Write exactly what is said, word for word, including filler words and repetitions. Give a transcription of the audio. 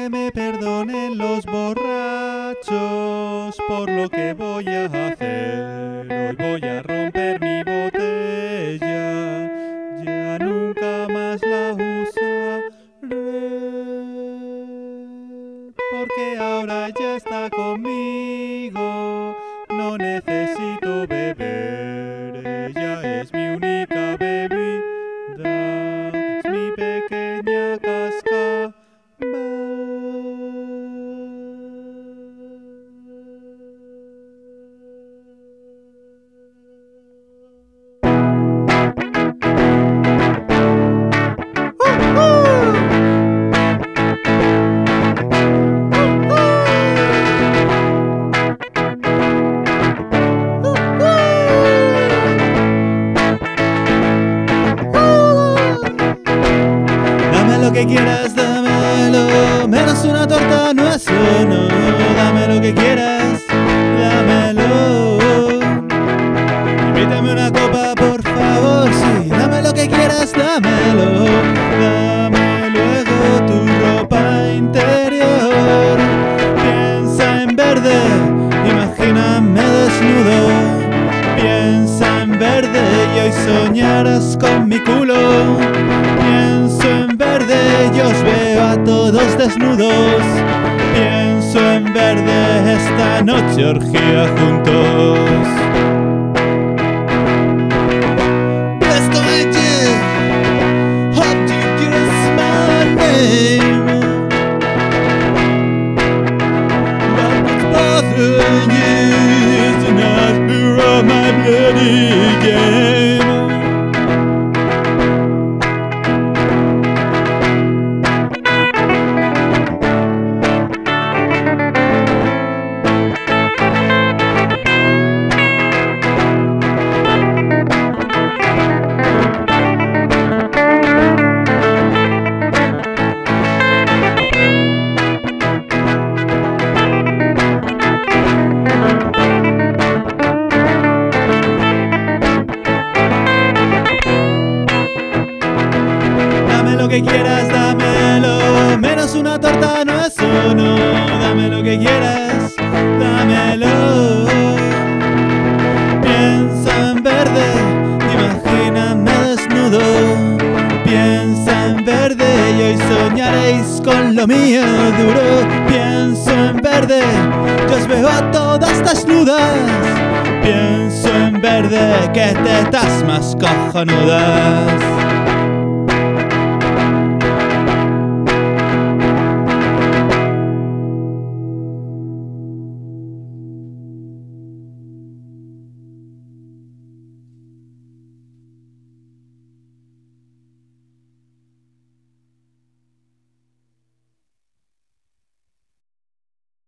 Que me perdonen los borrachos por lo que voy a hacer. Hoy voy a romper mi botella, ya nunca más la usaré, porque ahora ya está conmigo, no necesito beber. Ella es mi única bebida, es mi pequeña cascabel. Lo que quieras, dámelo, menos una torta, no es uno. Dame lo que quieras, dámelo. Invítame una copa, por favor, sí. Dame lo que quieras, dámelo. Dame luego tu ropa interior. Piensa en verde, imagíname desnudo. Piensa en verde y hoy soñarás con mi culo. Pienso en verde y os veo a todos desnudos. Pienso en verde, esta noche orgía juntos. Let's go at you. Hope you guess my name. But what's bothering you is not fear of my bloody game. Lo que quieras, dámelo, menos una torta, no es uno. Dame lo que quieras, dámelo. Piensa en verde, imagíname desnudo. Piensa en verde y hoy soñaréis con lo mío duro. Pienso en verde, yo os veo a todas desnudas. Pienso en verde, que tetas más cojonudas.